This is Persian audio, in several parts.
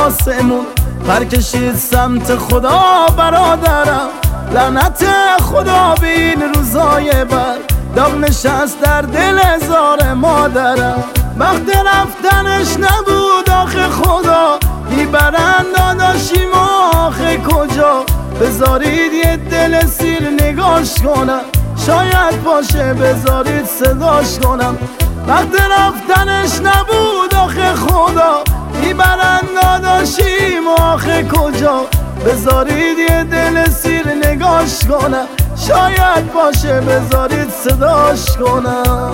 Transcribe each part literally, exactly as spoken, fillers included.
آسمون پر کشید سمت خدا برادرم. لعنت خدا به این روزای بد، داغ نشست در دل هزار مادرم. وقت رفتنش نبود آخه خدا، میبرن داداشیم آخه کجا. بذارید یه دل سیر نگاش کنم، شاید باشه بذارید صداش کنم. وقت رفتنش نبود آخه خدا، میبرن داداشیم آخه کجا. بذارید یه دل سیر نگاش کنم، شاید باشه بذارید صداش کنم.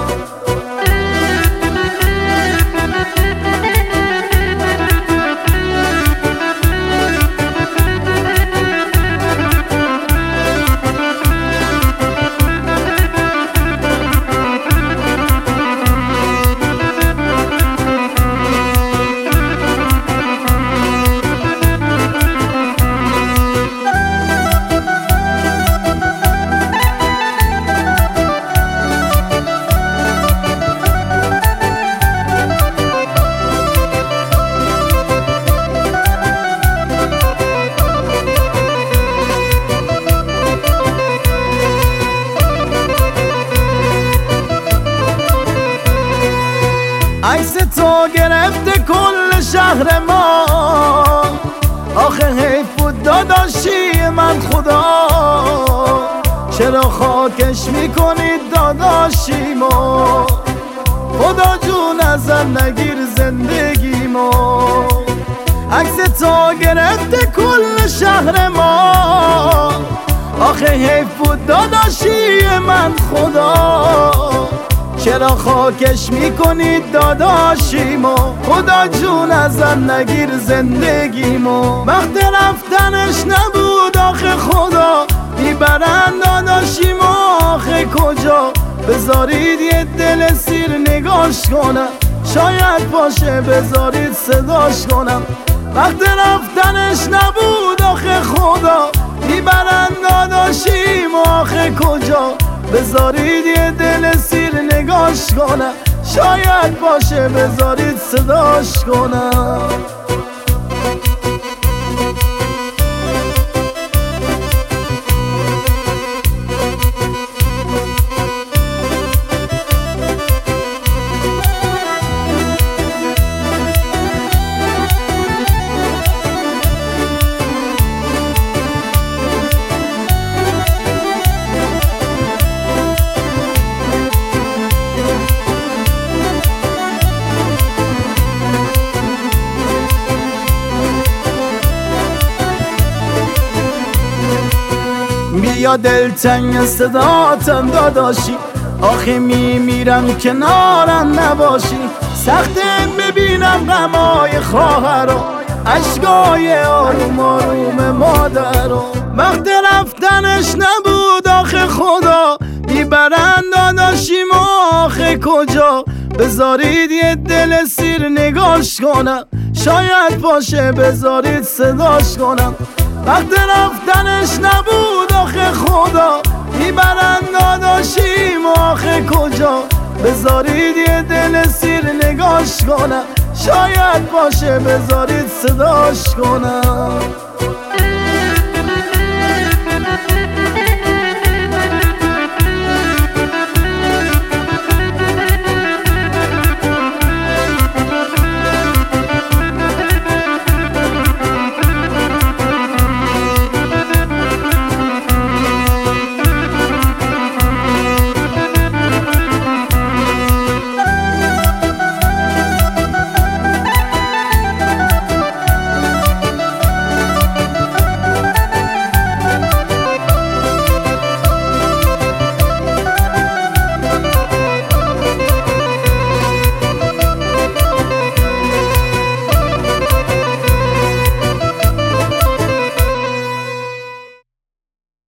عکس تو گرفته کل شهر ما، آخه حیف بود داداشی من خدا. چرا خاکش میکنید داداشیمو، خدا جون ازم نگیر زندگیمو. عکس تو گرفته کل شهر ما، آخه حیف بود داداشی من خدا. چرا خاکش میکنید داداشیمو، خدا جون ازم نگیر زندگیمو. وقت رفتنش نبود آخه خدا، میبرن داداشیمو آخه کجا. بذارید یه دل سیر نگاش کنم، شاید باشه بذارید صداش کنم. وقت رفتنش نبود آخه خدا، میبرن داداشیمو آخه کجا. بذارید یه دل سیر نگاش کنم، شاید باشه بذارید صداش کنم. بیا دلتنگ صداتم داداشی، آخه میمیرم کنارم نباشی. سخته ببینم غمای خواهرا، اشکای آروم آروم مادرا. وقت رفتنش نبود آخه خدا، میبرن داداشیم آخه کجا. بذارید یه دل سیر نگاش کنم، شاید باشه بذارید صداش کنم. وقت رفتنش نبود آخه خدا، میبرن داداشیم آخه کجا. بذارید یه دل سیر نگاش کنم، شاید باشه بذارید صداش کنم.